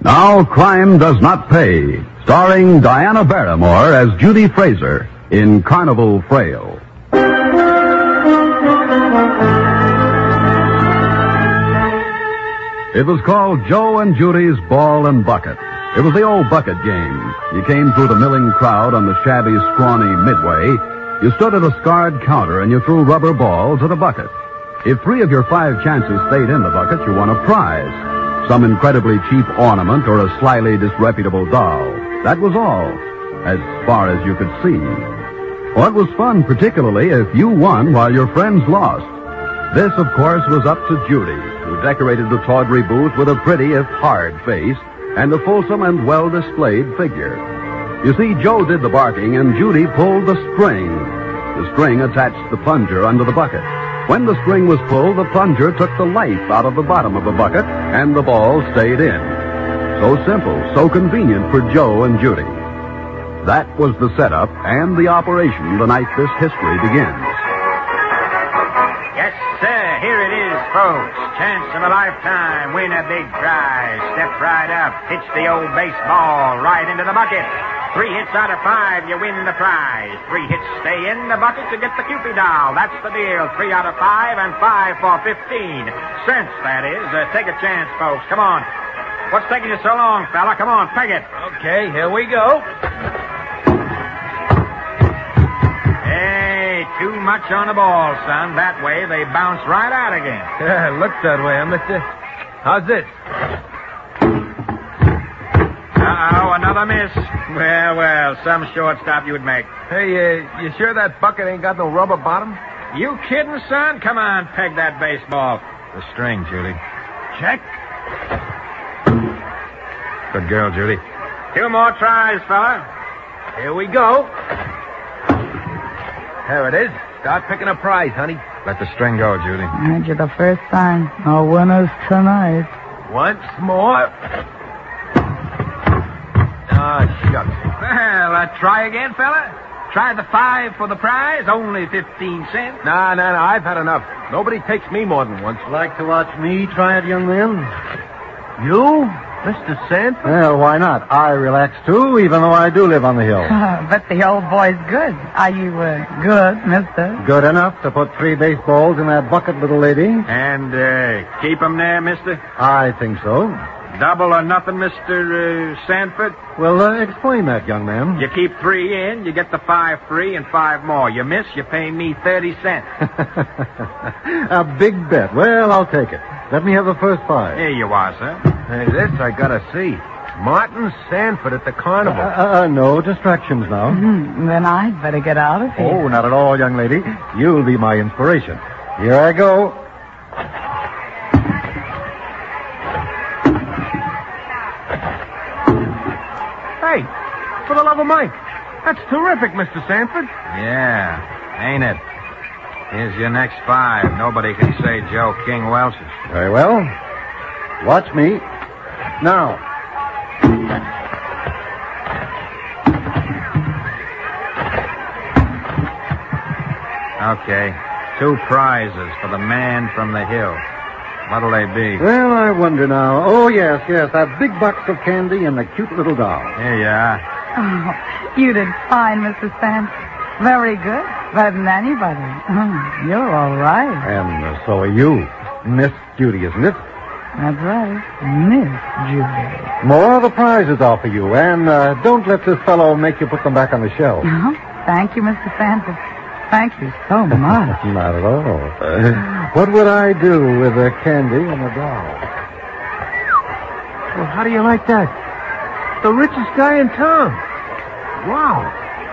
Now, Crime Does Not Pay, starring Diana Barrymore as Judy Fraser in Carnival Frail. It was called Joe and Judy's Ball and Bucket. It was the old bucket game. You came through the milling crowd on the shabby, scrawny Midway. You stood at a scarred counter and you threw rubber balls at a bucket. If 3 of your 5 chances stayed in the bucket, you won a prize. Some incredibly cheap ornament or a slyly disreputable doll. That was all, as far as you could see. Well, it was fun, particularly if you won while your friends lost. This, of course, was up to Judy, who decorated the tawdry booth with a pretty, if hard, face and a fulsome and well-displayed figure. You see, Joe did the barking and Judy pulled the string. The string attached the plunger under the bucket. When the string was pulled, the plunger took the life out of the bottom of the bucket, and the ball stayed in. So simple, so convenient for Joe and Judy. That was the setup and the operation the night this history begins. Yes, sir, here it is, folks. Chance of a lifetime. Win a big prize. Step right up. Pitch the old baseball right into the bucket. 3 hits out of 5, you win the prize. 3 hits stay in the bucket to get the Cupid doll. That's the deal. 3 out of 5 and 5 for 15 cents, that is. Take a chance, folks. Come on. What's taking you so long, fella? Come on, peg it. Okay, here we go. Hey, too much on the ball, son. That way, they bounce right out again. Yeah, looks that way, mister. How's this? Uh-oh, another miss. Well, some shortstop you'd make. Hey, you sure that bucket ain't got no rubber bottom? You kidding, son? Come on, peg that baseball. The string, Judy. Check. Good girl, Judy. 2 more tries, fella. Here we go. There it is. Start picking a prize, honey. Let the string go, Judy. Ain't you the first time? No winners tonight. Once more. Oh, shucks. Well, try again, fella. Try the 5 for the prize, only 15 cents. No, I've had enough. Nobody takes me more than once. Like to watch me try it, young man? You? Mr. Sanford? Well, why not? I relax, too, even though I do live on the hill. But the old boy's good. Are you, good, mister? Good enough to put 3 baseballs in that bucket, little lady? And, keep 'em there, mister? I think so. Double or nothing, Mr. Sanford? Well, explain that, young man. You keep 3 in, you get the 5 free and 5 more. You miss, you pay me 30 cents. A big bet. Well, I'll take it. Let me have the first 5. Here you are, sir. Hey, this I gotta see. Martin Sanford at the carnival. No distractions now. Then I'd better get out of here. Oh, not at all, young lady. You'll be my inspiration. Here I go. Hey, for the love of Mike. That's terrific, Mr. Sanford. Yeah, ain't it? Here's your next 5. Nobody can say Joe King Welch's. Very well. Watch me. Now. Okay, 2 prizes for the man from the hill. What'll they be? Well, I wonder now. Oh, yes, that big box of candy and the cute little doll. Here you are. Oh, you did fine, Mr. Sanford. Very good. Better than anybody. You're all right. And so are you. Miss Judy, isn't it? That's right. Miss Judy. More of the prizes are for you. And don't let this fellow make you put them back on the shelf. Thank you, Mr. Sanford. Thank you so much. Not at all. What would I do with the candy and the doll? Well, how do you like that? The richest guy in town. Wow.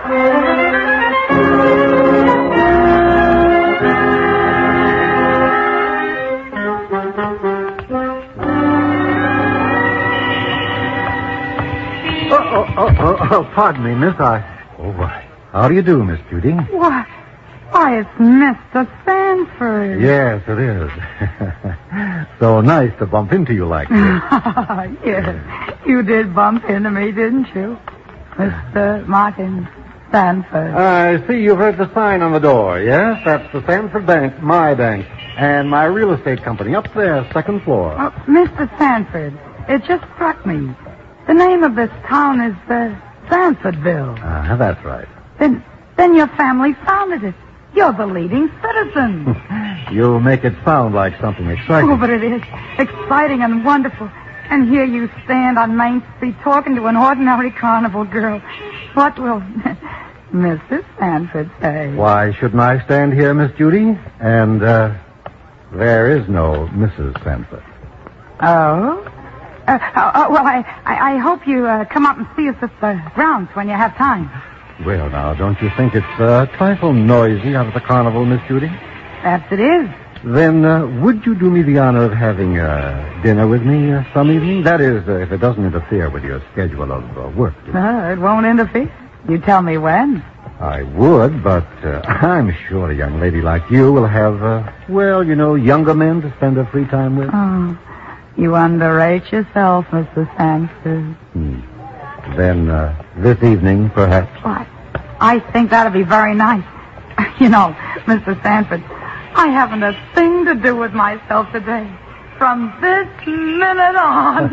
Oh, pardon me, miss. Oh, why. How do you do, Miss Judy? Why, it's Mr. Sanford. Yes, it is. So nice to bump into you like this. Yes, you did bump into me, didn't you? Mr. Martin Sanford. I see you've read the sign on the door. Yes, that's the Sanford Bank, my bank, and my real estate company up there, 2nd floor. Mr. Sanford, it just struck me. The name of this town is Sanfordville. That's right. Then your family founded it. You're the leading citizen. You make it sound like something exciting. Oh, but it is exciting and wonderful. And here you stand on Main Street talking to an ordinary carnival girl. What will Mrs. Sanford say? Why shouldn't I stand here, Miss Judy? And, there is no Mrs. Sanford. Oh? Well, I hope you come up and see us at the grounds when you have time. Well, now, don't you think it's a trifle noisy out at the carnival, Miss Judy? Perhaps it is. Then, would you do me the honor of having dinner with me some evening? That is, if it doesn't interfere with your schedule of work. It won't interfere. You tell me when. I would, but I'm sure a young lady like you will have, younger men to spend her free time with. Oh, you underrate yourself, Mr. Sanford. Then, this evening, perhaps. What? I think that'd be very nice. You know, Mr. Sanford, I haven't a thing to do with myself today. From this minute on.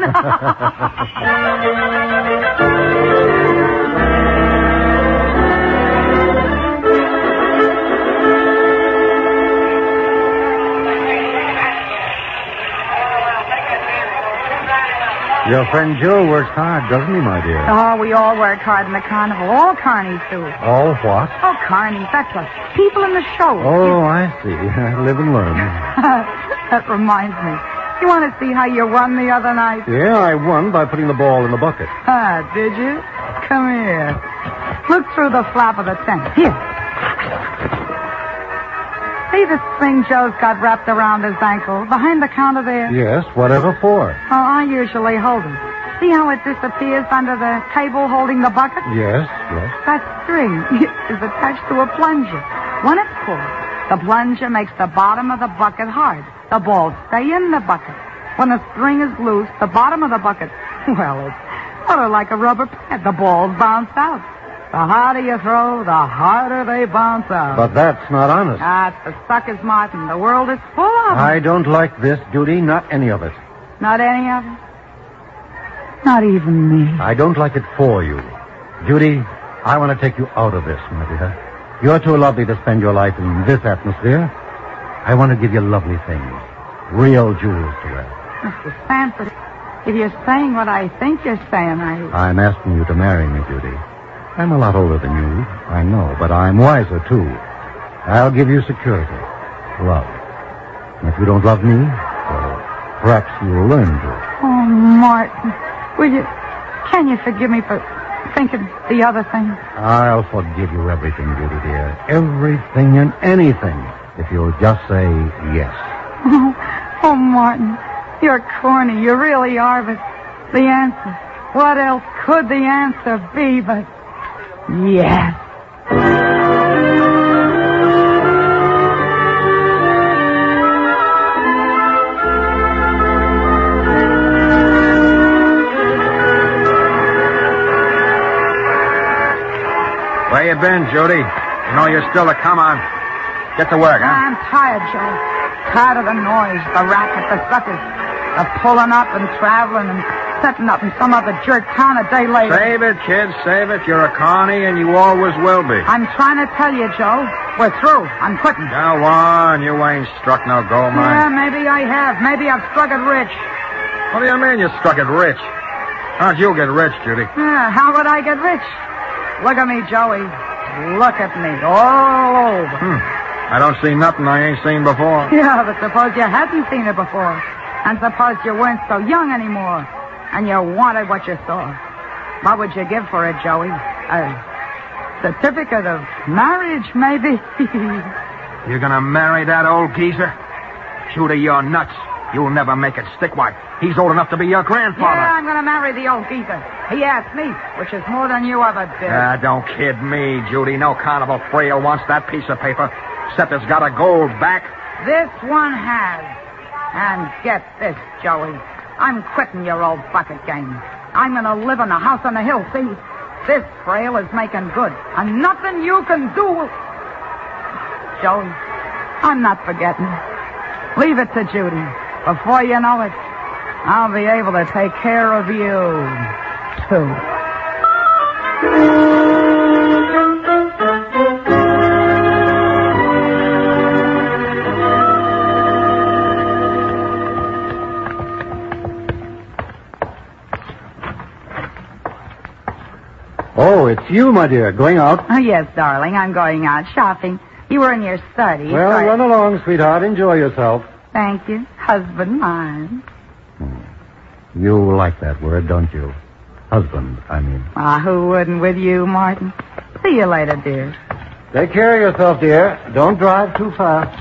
Your friend Joe works hard, doesn't he, my dear? Oh, we all work hard in the carnival. All carnies do. All what? Oh, carnies, that's us. People in the show. Oh, I see. Live and learn. That reminds me. You want to see how you won the other night? Yeah, I won by putting the ball in the bucket. Did you? Come here. Look through the flap of the tent. Here. See the string Joe's got wrapped around his ankle behind the counter there? Yes, whatever for? Oh, I usually hold it. See how it disappears under the table holding the bucket? Yes. That string is attached to a plunger. When it's pulled, the plunger makes the bottom of the bucket hard. The balls stay in the bucket. When the string is loose, the bottom of the bucket, well, it's sort of like a rubber pad. The balls bounce out. The harder you throw, the harder they bounce out. But that's not honest. That's the suckers, Martin. The world is full of them. I don't like this, Judy. Not any of it. Not any of it? Not even me. I don't like it for you. Judy, I want to take you out of this, my dear. You're too lovely to spend your life in this atmosphere. I want to give you lovely things. Real jewels to wear. Mr. Sanford, if you're saying what I think you're saying, I'm asking you to marry me, Judy. I'm a lot older than you, I know, but I'm wiser, too. I'll give you security, love. And if you don't love me, well, perhaps you'll learn to. Oh, Martin, can you forgive me for thinking the other thing? I'll forgive you everything, Judy, dear. Everything and anything, if you'll just say yes. Oh, Martin, you're corny. You really are, but the answer, what else could the answer be but yes? Where you been, Judy? You know you're still to come on. Get to work, huh? I'm tired, Joe. Tired of the noise, the racket, the suckers. The pulling up and traveling and setting up in some other jerk town a day later. Save it, kid, save it. You're a carny and you always will be. I'm trying to tell you, Joe. We're through. I'm quitting. Go on. You ain't struck no gold mine. Yeah, maybe I have. Maybe I've struck it rich. What do you mean you struck it rich? How'd you get rich, Judy? How would I get rich? Look at me, Joey. Look at me. All over. I don't see nothing I ain't seen before. Yeah, but suppose you hadn't seen it before. And suppose you weren't so young anymore. And you wanted what you saw. What would you give for it, Joey? A certificate of marriage, maybe? You're gonna marry that old geezer? Judy, you're nuts. You'll never make it stick. Why? He's old enough to be your grandfather. Yeah, I'm gonna marry the old geezer. He asked me, which is more than you ever did. Don't kid me, Judy. No carnival frail wants that piece of paper, except it's got a gold back. This one has. And get this, Joey. I'm quitting your old bucket game. I'm going to live in a house on the hill, see? This frail is making good. And nothing you can do will... Joey, I'm not forgetting. Leave it to Judy. Before you know it, I'll be able to take care of you, too. Oh, it's you, my dear, going out. Oh, yes, darling. I'm going out shopping. You were in your study. Well, so run along, sweetheart. Enjoy yourself. Thank you. Husband mine. You like that word, don't you? Husband, I mean. Who wouldn't with you, Martin? See you later, dear. Take care of yourself, dear. Don't drive too fast.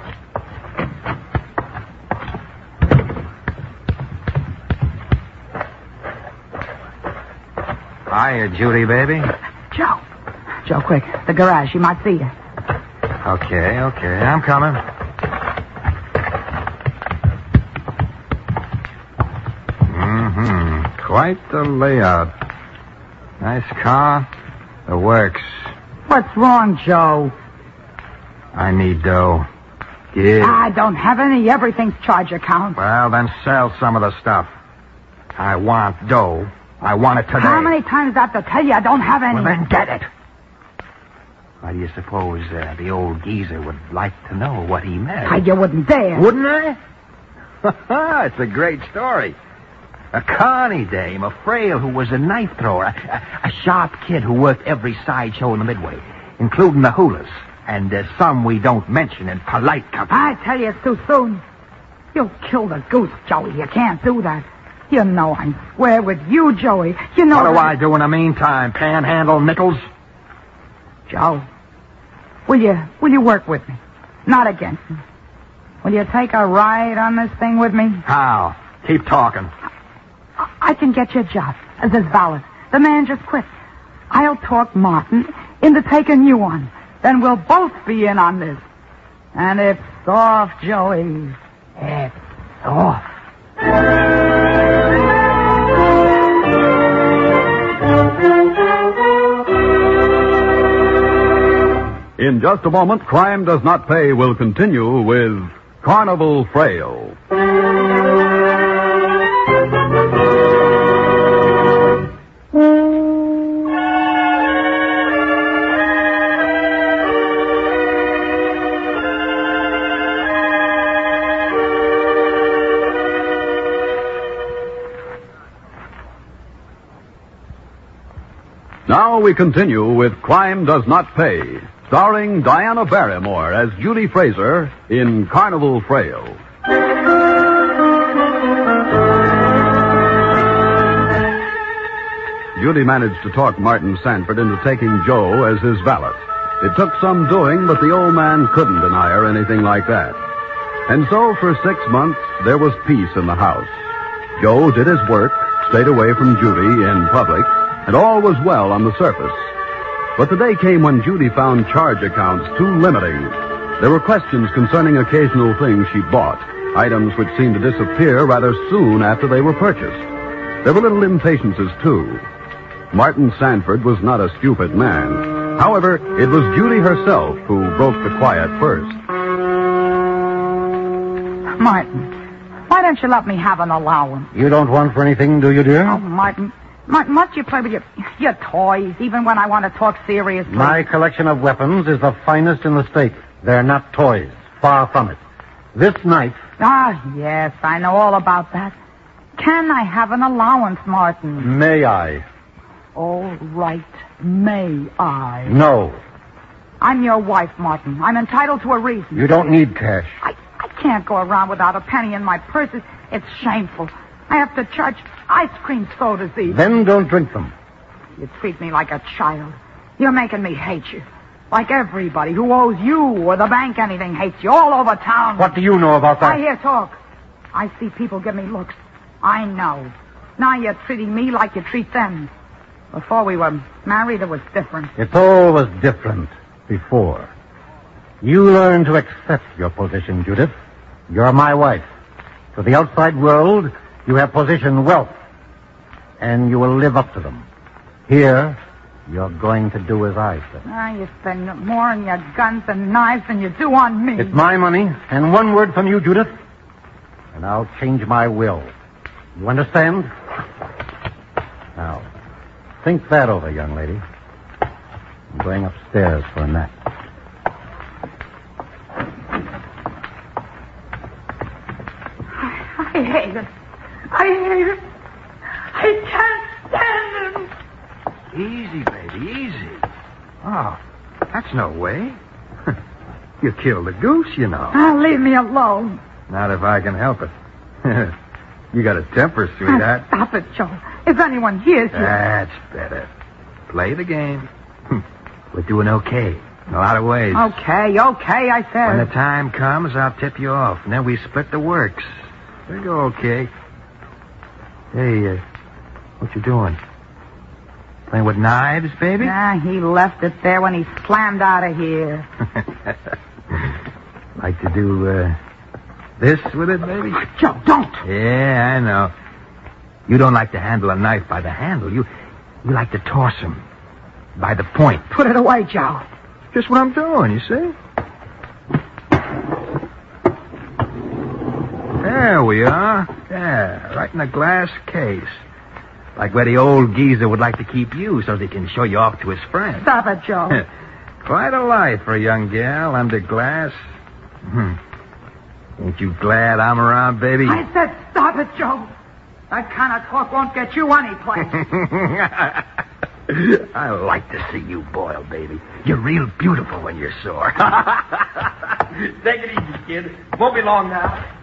Hiya, Judy, baby. Joe. Joe, quick. The garage. She might see you. Okay. I'm coming. Quite the layout. Nice car. The works. What's wrong, Joe? I need dough. Give. I don't have any. Everything's charge account. Well, then sell some of the stuff. I want dough. I want it today. How many times do I have to tell you I don't have any? Well, then get it. Why do you suppose the old geezer would like to know what he meant? You wouldn't dare. Wouldn't I? It's a great story. A Connie dame, a frail who was a knife thrower, a sharp kid who worked every sideshow in the Midway, including the Hulas, and some we don't mention in polite company. I tell you, it's too soon. You'll kill the goose, Joey. You can't do that. You know I'm square with you, Joey. You know. What do I do in the meantime? Panhandle nickels? Joe, will you work with me? Not against me. Will you take a ride on this thing with me? How? Keep talking. I can get you a job as his valet. The man just quit. I'll talk Martin into taking you on. Then we'll both be in on this. And it's soft, Joey. It's soft. In just a moment, Crime Does Not Pay will continue with Carnival Frail. Now we continue with Crime Does Not Pay, starring Diana Barrymore as Judy Fraser in Carnival Frail. Judy managed to talk Martin Sanford into taking Joe as his valet. It took some doing, but the old man couldn't deny her anything like that. And so for 6 months, there was peace in the house. Joe did his work, stayed away from Judy in public, and all was well on the surface. But the day came when Judy found charge accounts too limiting. There were questions concerning occasional things she bought, items which seemed to disappear rather soon after they were purchased. There were little impatiences, too. Martin Sanford was not a stupid man. However, it was Judy herself who broke the quiet first. Martin, why don't you let me have an allowance? You don't want for anything, do you, dear? Oh, Martin, must you play with your toys, even when I want to talk seriously? My collection of weapons is the finest in the state. They're not toys. Far from it. This knife... Yes, I know all about that. Can I have an allowance, Martin? May I? All right, may I? No. I'm your wife, Martin. I'm entitled to a reason. You don't need cash. I can't go around without a penny in my purse. It's shameful. I have to charge ice cream sodas even. Then don't drink them. You treat me like a child. You're making me hate you. Like everybody who owes you or the bank anything hates you all over town. What do you know about that? I hear talk. I see people give me looks. I know. Now you're treating me like you treat them. Before we were married, it was different. It's always different before. You learn to accept your position, Judith. You're my wife. To the outside world, you have position, wealth. And you will live up to them. Here, you're going to do as I say. You spend more on your guns and knives than you do on me. It's my money, and one word from you, Judith, and I'll change my will. You understand? Now, think that over, young lady. I'm going upstairs for a nap. I hate it. I hate it. I can't stand it. Easy, baby, easy. Oh, that's no way. You killed a goose, you know. Now, leave me alone. Not if I can help it. You got a temper, sweetheart. Stop it, Joe. If anyone hears you... That's better. Play the game. We're doing okay in a lot of ways. Okay, I said. When the time comes, I'll tip you off, and then we split the works. We go okay. Hey, what you doing? Playing with knives, baby? Nah, he left it there when he slammed out of here. Like to do this with it, baby? Joe, don't. Yeah, I know. You don't like to handle a knife by the handle. You like to toss him by the point. Put it away, Joe. Just what I'm doing, you see? There we are. Yeah, right in a glass case. Like where the old geezer would like to keep you so he can show you off to his friends. Stop it, Joe. Quite a life for a young gal under glass. Ain't you glad I'm around, baby? I said stop it, Joe. That kind of talk won't get you anyplace. I like to see you boil, baby. You're real beautiful when you're sore. Take it easy, kid. Won't be long now.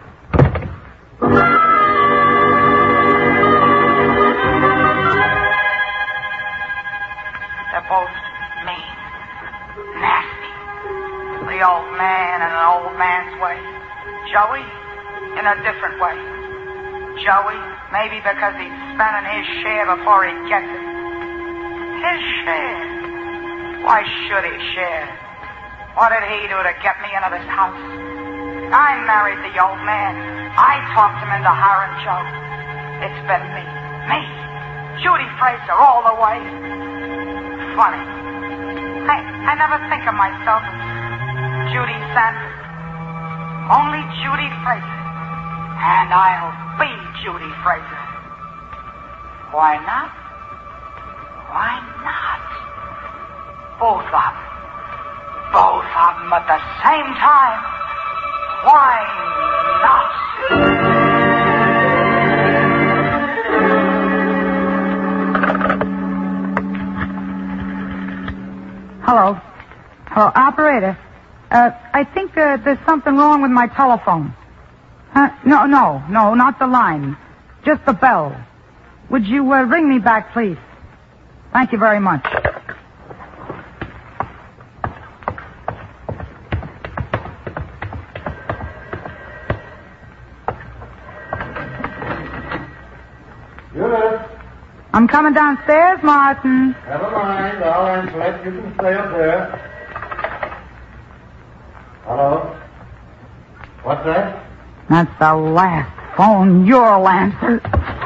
They're both mean, nasty. The old man in an old man's way. Joey in a different way. Joey, maybe because he's spending his share before he gets it. His share? Why should he share? What did he do to get me into this house? I married the old man. I talked him into hiring Joe. It's been me. Judy Fraser all the way. Funny. I never think of myself as Judy Sanford. Only Judy Fraser. And I'll be Judy Fraser. Why not? Why not? Both of them. Both of them at the same time. Why not? Hello. Hello, operator. I think there's something wrong with my telephone. No, not the line. Just the bell. Would you ring me back, please? Thank you very much. Judith. I'm coming downstairs, Martin. Never mind. I'll answer it. You can stay up there. Hello? What's that? That's the last phone you'll answer.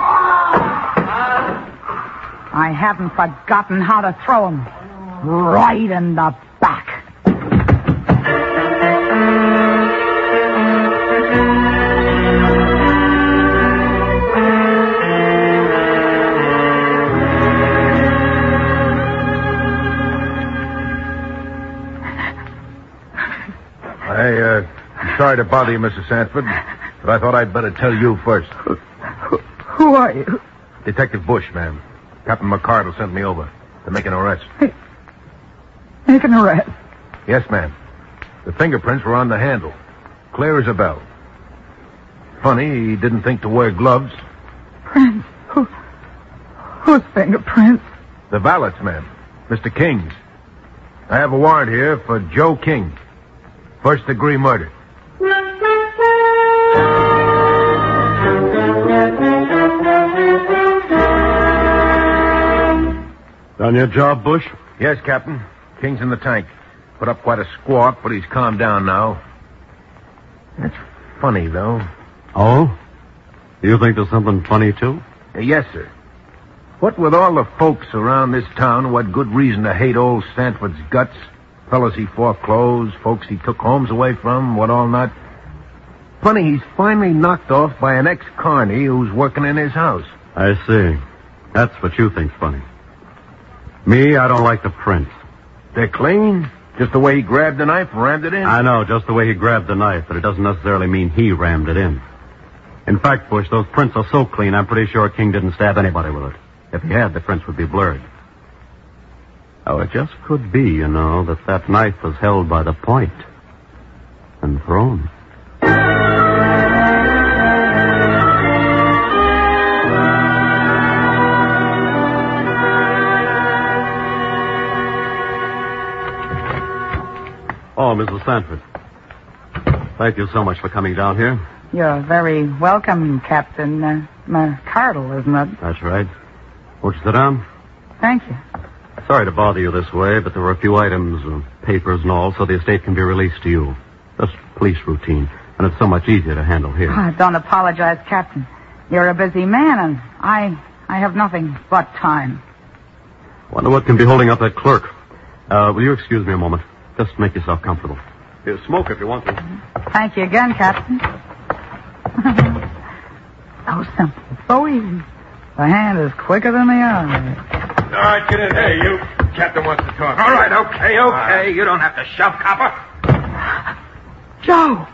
I haven't forgotten how to throw him. Right in the back. I'm sorry to bother you, Mrs. Sanford, but I thought I'd better tell you first. Who are you? Detective Bush, ma'am. Captain McCardle sent me over to make an arrest. Make an arrest? Yes, ma'am. The fingerprints were on the handle. Clear as a bell. Funny, he didn't think to wear gloves. Prints? Whose fingerprints? The valet's, ma'am. Mr. King's. I have a warrant here for Joe King. First-degree murder. Done your job, Bush? Yes, Captain. King's in the tank. Put up quite a squawk, but he's calmed down now. That's funny, though. Oh? You think there's something funny, too? Yes, sir. What with all the folks around this town who had good reason to hate old Sanford's guts, fellas he foreclosed, folks he took homes away from, what all not. Funny, he's finally knocked off by an ex-carny who's working in his house. I see. That's what you think's funny. Me, I don't like the prints. They're clean? Just the way he grabbed the knife and rammed it in? I know, just the way he grabbed the knife, but it doesn't necessarily mean he rammed it in. In fact, Bush, those prints are so clean, I'm pretty sure King didn't stab anybody with it. If he had, the prints would be blurred. Oh, it just could be, you know, that knife was held by the point and thrown. Oh, Mrs. Sanford. Thank you so much for coming down here. You're very welcome, Captain McCardle, isn't it? That's right. Won't you sit down? Thank you. Sorry to bother you this way, but there were a few items, papers and all, so the estate can be released to you. Just police routine, and it's so much easier to handle here. Oh, don't apologize, Captain. You're a busy man, and I have nothing but time. Wonder what can be holding up that clerk. Will you excuse me a moment? Just make yourself comfortable. Here, smoke if you want to. Thank you again, Captain. So simple, so easy. The hand is quicker than the eye. All right, get in. Hey, you. Captain wants to talk. All right, okay. You don't have to shove, copper. Joe!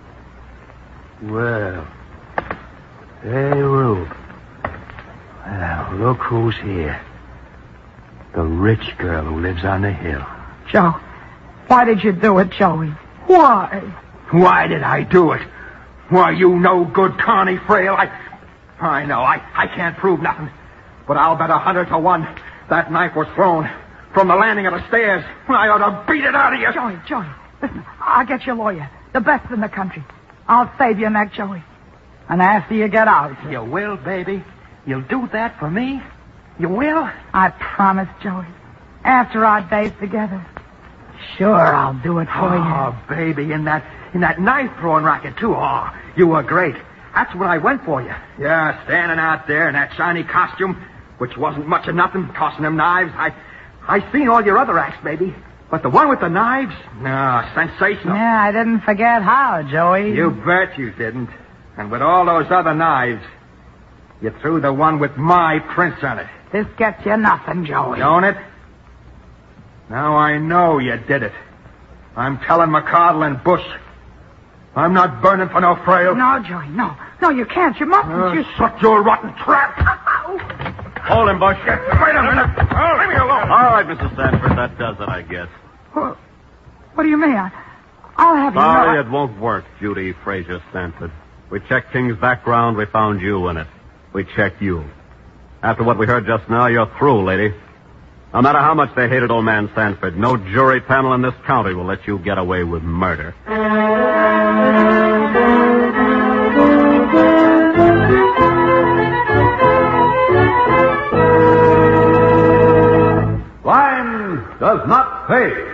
Well, hey, Rube. Well, look who's here. The rich girl who lives on the hill. Joe, why did you do it, Joey? Why? Why did I do it? Why, you no good Connie Frail. I know, I can't prove nothing. But I'll bet 100 to 1 that knife was thrown from the landing of the stairs. I ought to beat it out of you. Joey, listen, I'll get you a lawyer. The best in the country. I'll save your neck, Joey. And after you get out... You will, baby? You'll do that for me? You will? I promise, Joey. After our days together. Sure, I'll do it for you. Oh, baby, in that knife-throwing racket, too. Oh, you were great. That's what I went for you. Yeah, standing out there in that shiny costume, which wasn't much of nothing, tossing them knives. I seen all your other acts, baby. But the one with the knives? No, sensational. Yeah, I didn't forget how, Joey. You bet you didn't. And with all those other knives, you threw the one with my prints on it. This gets you nothing, Joey. Don't it? Now I know you did it. I'm telling McCardle and Bush. I'm not burning for no Frail. No, Joey, no. No, you can't. You mustn't. You shut your rotten trap. Hold him, Bush. Wait a minute. Oh, leave me alone. All right, Mrs. Sanford, that does it, I guess. What do you mean? I'll have you Sorry, know... it won't work, Judy Fraser Sanford. We checked King's background. We found you in it. We checked you. After what we heard just now, you're through, lady. No matter how much they hated old man Sanford, no jury panel in this county will let you get away with murder. Crime does not pay.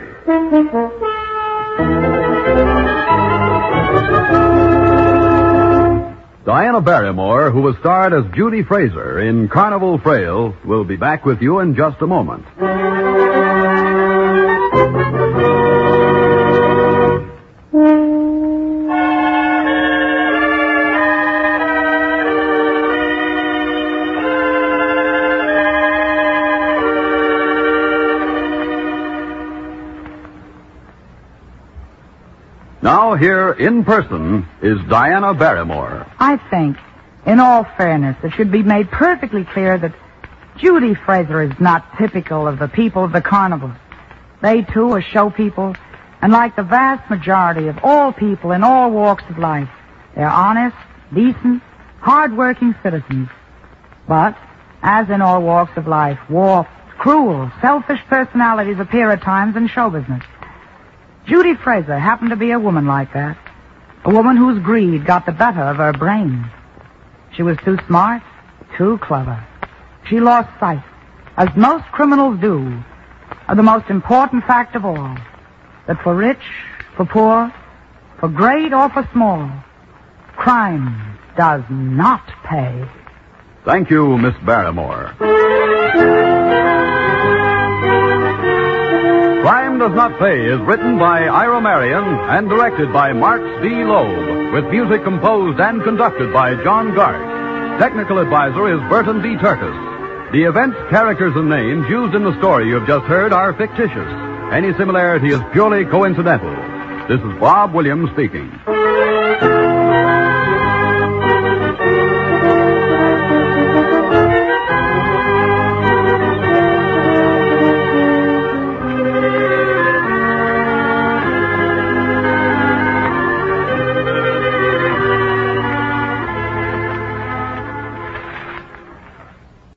Diana Barrymore, who was starred as Judy Fraser in Carnival Frail, will be back with you in just a moment. Now here in person is Diana Barrymore. I think, in all fairness, it should be made perfectly clear that Judy Fraser is not typical of the people of the carnival. They, too, are show people, and like the vast majority of all people in all walks of life, they're honest, decent, hard-working citizens. But, as in all walks of life, warped, cruel, selfish personalities appear at times in show business. Judy Fraser happened to be a woman like that. A woman whose greed got the better of her brains. She was too smart, too clever. She lost sight, as most criminals do, of the most important fact of all, that for rich, for poor, for great or for small, crime does not pay. Thank you, Miss Barrymore. Crime Does Not Pay is written by Ira Marion and directed by Marks D. Loeb, with music composed and conducted by John Gart. Technical advisor is Burton D. Turkis. The events, characters, and names used in the story you have just heard are fictitious. Any similarity is purely coincidental. This is Bob Williams speaking.